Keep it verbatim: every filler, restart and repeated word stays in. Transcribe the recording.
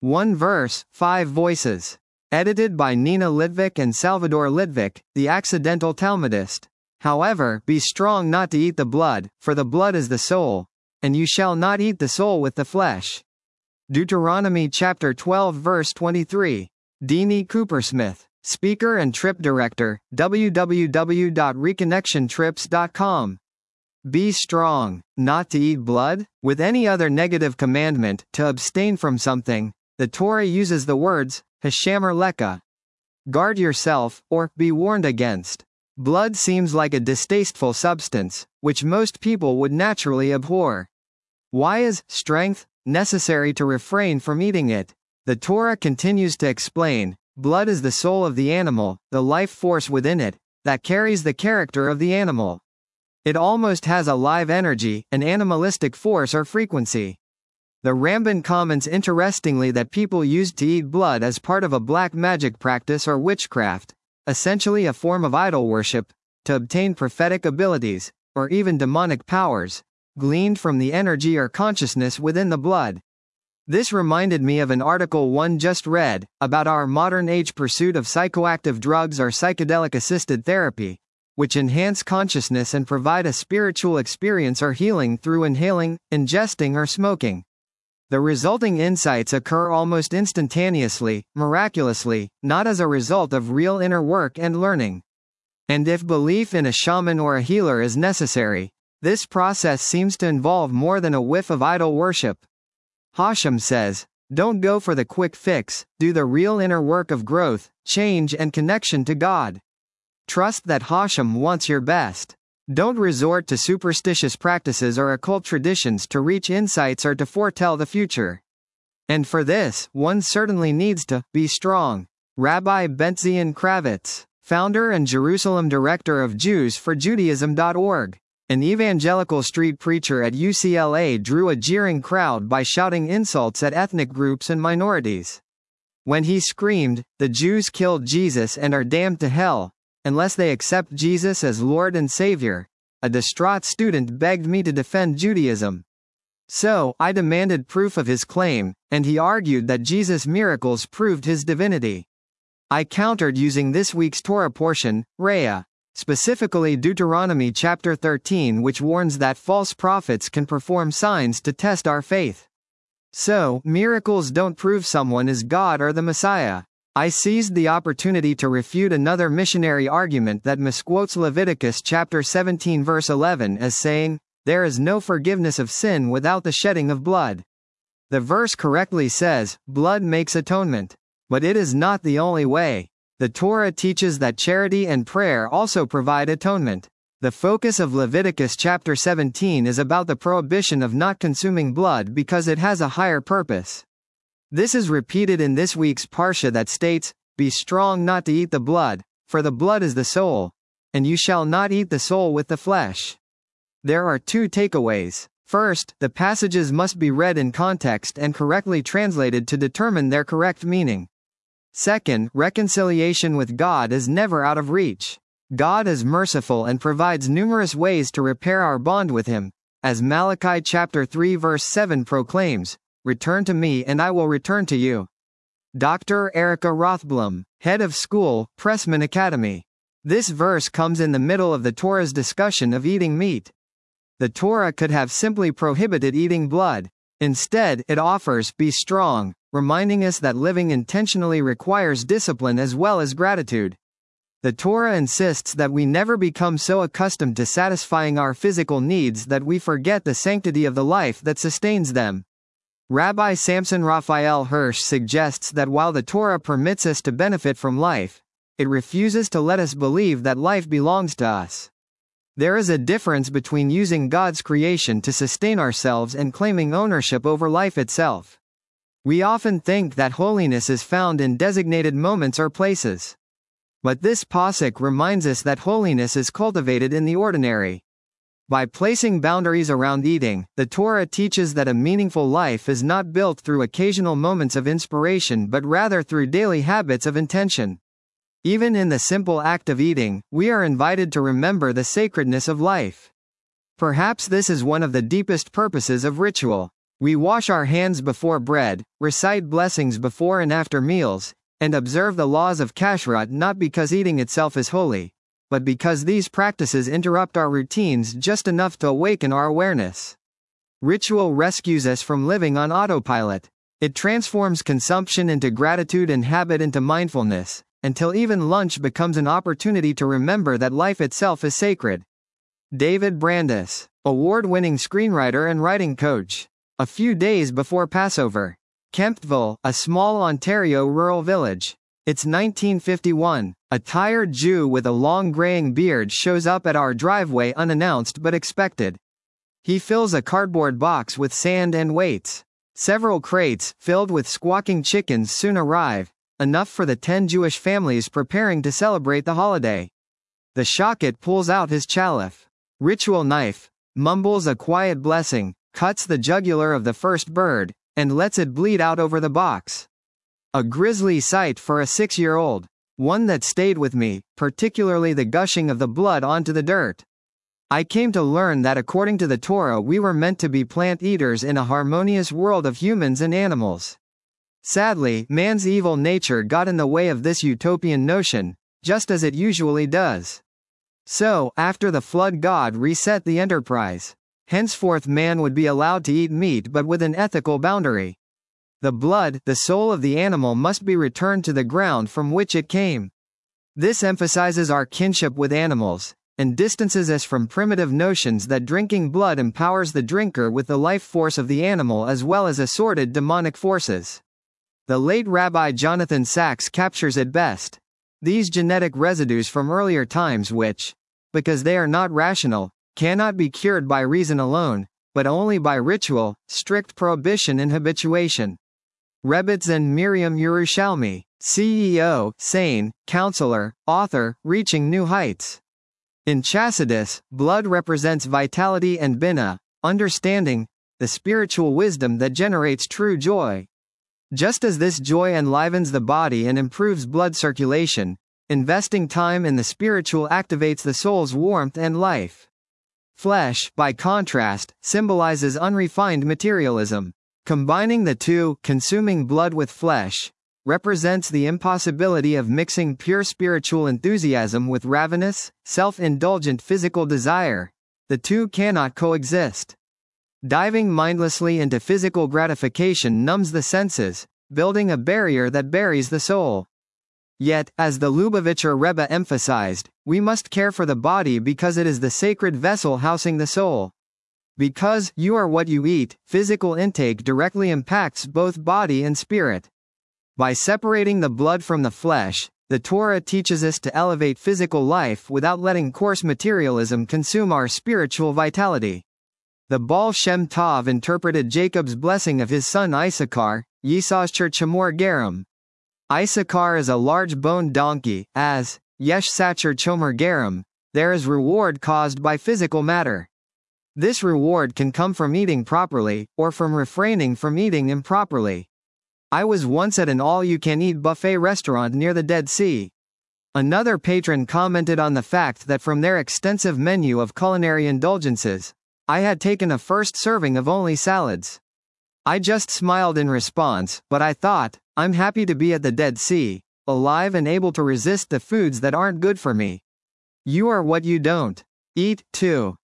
One verse, five voices. Edited by Nina Litvak and Salvador Litvak, the accidental Talmudist. However, be strong not to eat the blood, for the blood is the soul, and you shall not eat the soul with the flesh. Deuteronomy chapter twelve verse twenty-three. Deanie Coopersmith, speaker and trip director, w w w dot reconnection trips dot com. Be strong, not to eat blood? With any other negative commandment, to abstain from something, the Torah uses the words, Hashamer Leka. Guard yourself, or, be warned against. Blood seems like a distasteful substance, which most people would naturally abhor. Why is strength necessary to refrain from eating it? The Torah continues to explain, blood is the soul of the animal, the life force within it, that carries the character of the animal. It almost has a live energy, an animalistic force or frequency. The Ramban comments interestingly that people used to eat blood as part of a black magic practice or witchcraft, essentially a form of idol worship, to obtain prophetic abilities, or even demonic powers, gleaned from the energy or consciousness within the blood. This reminded me of an article one just read, about our modern age pursuit of psychoactive drugs or psychedelic-assisted therapy, which enhance consciousness and provide a spiritual experience or healing through inhaling, ingesting or smoking. The resulting insights occur almost instantaneously, miraculously, not as a result of real inner work and learning. And if belief in a shaman or a healer is necessary, this process seems to involve more than a whiff of idol worship. Hashem says, don't go for the quick fix, do the real inner work of growth, change and connection to God. Trust that Hashem wants your best. Don't resort to superstitious practices or occult traditions to reach insights or to foretell the future. And for this, one certainly needs to be strong. Rabbi Bentzion Kravitz, founder and Jerusalem director of Jews for Judaism dot org, an evangelical street preacher at U C L A, drew a jeering crowd by shouting insults at ethnic groups and minorities. When he screamed, "The Jews killed Jesus and are damned to hell unless they accept Jesus as Lord and Savior," a distraught student begged me to defend Judaism. So, I demanded proof of his claim, and he argued that Jesus' miracles proved his divinity. I countered using this week's Torah portion, Raya, specifically Deuteronomy chapter thirteen, which warns that false prophets can perform signs to test our faith. So, miracles don't prove someone is God or the Messiah. I seized the opportunity to refute another missionary argument that misquotes Leviticus chapter seventeen verse eleven as saying, "There is no forgiveness of sin without the shedding of blood." The verse correctly says, blood makes atonement. But it is not the only way. The Torah teaches that charity and prayer also provide atonement. The focus of Leviticus chapter seventeen is about the prohibition of not consuming blood because it has a higher purpose. This is repeated in this week's Parsha that states, "Be strong not to eat the blood, for the blood is the soul, and you shall not eat the soul with the flesh." There are two takeaways. First, the passages must be read in context and correctly translated to determine their correct meaning. Second, reconciliation with God is never out of reach. God is merciful and provides numerous ways to repair our bond with Him, as Malachi chapter three verse seven proclaims, "Return to me and I will return to you." Doctor Erica Rothblum, head of school, Pressman Academy. This verse comes in the middle of the Torah's discussion of eating meat. The Torah could have simply prohibited eating blood. Instead, it offers, "Be strong," reminding us that living intentionally requires discipline as well as gratitude. The Torah insists that we never become so accustomed to satisfying our physical needs that we forget the sanctity of the life that sustains them. Rabbi Samson Raphael Hirsch suggests that while the Torah permits us to benefit from life, it refuses to let us believe that life belongs to us. There is a difference between using God's creation to sustain ourselves and claiming ownership over life itself. We often think that holiness is found in designated moments or places. But this pasuk reminds us that holiness is cultivated in the ordinary. By placing boundaries around eating, the Torah teaches that a meaningful life is not built through occasional moments of inspiration but rather through daily habits of intention. Even in the simple act of eating, we are invited to remember the sacredness of life. Perhaps this is one of the deepest purposes of ritual. We wash our hands before bread, recite blessings before and after meals, and observe the laws of kashrut not because eating itself is holy, but because these practices interrupt our routines just enough to awaken our awareness. Ritual rescues us from living on autopilot. It transforms consumption into gratitude and habit into mindfulness, until even lunch becomes an opportunity to remember that life itself is sacred. David Brandis, award-winning screenwriter and writing coach. A few days before Passover. Kemptville, a small Ontario rural village. It's nineteen fifty-one. A tired Jew with a long graying beard shows up at our driveway unannounced but expected. He fills a cardboard box with sand and waits. Several crates, filled with squawking chickens, soon arrive, enough for the ten Jewish families preparing to celebrate the holiday. The shochet pulls out his chalif. Ritual knife, mumbles a quiet blessing, cuts the jugular of the first bird, and lets it bleed out over the box. A grisly sight for a six-year-old. One that stayed with me, particularly the gushing of the blood onto the dirt. I came to learn that according to the Torah we were meant to be plant eaters in a harmonious world of humans and animals. Sadly, man's evil nature got in the way of this utopian notion, just as it usually does. So, after the flood, God reset the enterprise. Henceforth man would be allowed to eat meat but with an ethical boundary. The blood, the soul of the animal must be returned to the ground from which it came. This emphasizes our kinship with animals, and distances us from primitive notions that drinking blood empowers the drinker with the life force of the animal as well as assorted demonic forces. The late Rabbi Jonathan Sachs captures it best. These genetic residues from earlier times which, because they are not rational, cannot be cured by reason alone, but only by ritual, strict prohibition and habituation. Rebetz and Miriam Yerushalmi, C E O, sane, counselor, author, Reaching New Heights. In Chassidus, blood represents vitality and bina, understanding, the spiritual wisdom that generates true joy. Just as this joy enlivens the body and improves blood circulation, investing time in the spiritual activates the soul's warmth and life. Flesh, by contrast, symbolizes unrefined materialism. Combining the two, consuming blood with flesh, represents the impossibility of mixing pure spiritual enthusiasm with ravenous, self-indulgent physical desire. The two cannot coexist. Diving mindlessly into physical gratification numbs the senses, building a barrier that buries the soul. Yet, as the Lubavitcher Rebbe emphasized, we must care for the body because it is the sacred vessel housing the soul. Because you are what you eat, physical intake directly impacts both body and spirit. By separating the blood from the flesh, the Torah teaches us to elevate physical life without letting coarse materialism consume our spiritual vitality. The Baal Shem Tov interpreted Jacob's blessing of his son Issachar, Yisachar Chamor Gerim. Issachar is a large-boned donkey, as, Yesh Sacher Chomer Gerim, there is reward caused by physical matter. This reward can come from eating properly, or from refraining from eating improperly. I was once at an all-you-can-eat buffet restaurant near the Dead Sea. Another patron commented on the fact that from their extensive menu of culinary indulgences, I had taken a first serving of only salads. I just smiled in response, but I thought, I'm happy to be at the Dead Sea, alive and able to resist the foods that aren't good for me. You are what you don't eat, too.